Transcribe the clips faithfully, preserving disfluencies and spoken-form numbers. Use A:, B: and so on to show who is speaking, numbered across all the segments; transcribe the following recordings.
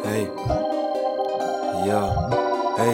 A: Hey, yeah, hey.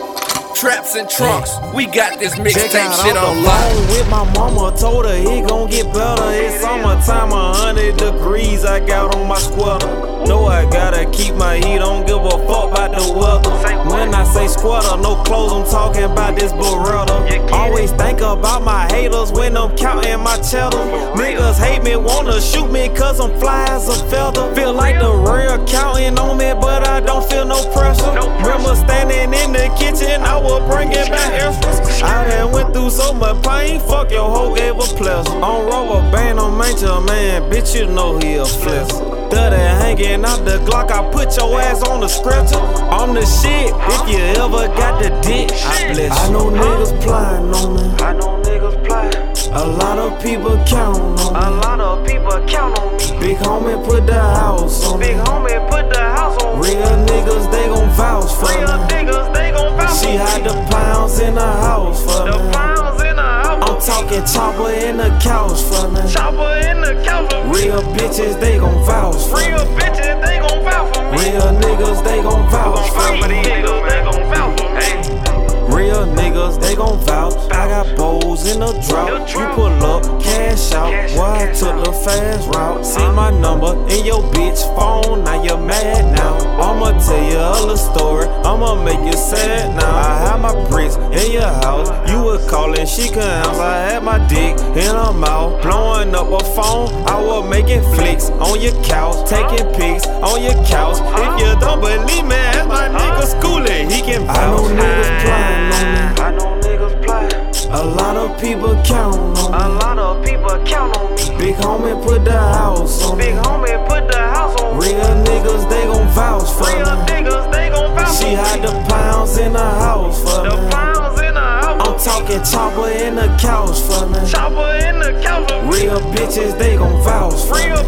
B: Traps and trunks, hey. We got this mixtape shit on
A: lock. With my mama, told her it gon' get better. It's summertime, a hundred degrees. I got on my sweater. Know I gotta keep my heat, don't give a fuck about the weather. When I say squatter, no clothes, I'm talking about this Beretta. Always think about my haters when I'm counting my cheddar. Niggas hate me, wanna shoot me cause I'm fly as a feather. Feel like the real counting on me, but I don't feel no pressure. Remember standing in the kitchen, I was bringing back extras. I done went through so much pain, fuck your hoe gave a pleasure. On rubber band, on major man, bitch you know he a flex. Dirty hanging out the Glock, I put your ass on the stretcher. I'm the shit, if you ever got the dick, I bless you. I know niggas plotting on me, I know niggas plotting. A lot of people count on me, a lot of people count on me. Big homie put the house on me, big homie put the house on me. Real niggas, they gon' vouch for me. Real niggas, they gon' vouch for me. She had the pounds in the house for me. The pounds in the house. I'm talking chopper in the couch for me. Chopper in the couch for me. Real bitches, they gon' vouch for me. Real bitches, they gon' vouch for me. Real niggas, they gon' vouch for me. Real niggas, they gon' vouch for me. Real niggas, they gon' vouch. I got bowls in the drought. You pull up, cash out. Why I took the fast route? See my number in your bitch phone, now you're mad now. I'ma tell you a little story, I'ma make you sad now. I had my bricks in your house, you was calling, she couldn't answer. I had my dick in her mouth, blowing up a phone. I was making flicks on your couch, taking pics on your couch. If you don't believe me, ask my nigga Schoolie, he can vouch. I know niggas plotting on me, I know niggas plotting. A lot of people count on me, a lot of people count on me. Big homie put the house on me, big homie put the house on me. Real niggas, they gon' vouch for me. Real niggas, they gon' vouch for me. She had the pounds in the house for me. The pounds in the house. I'm talking chopper in the couch for me. Chopper in the couch for me. Real bitches, they gon' vouch for me.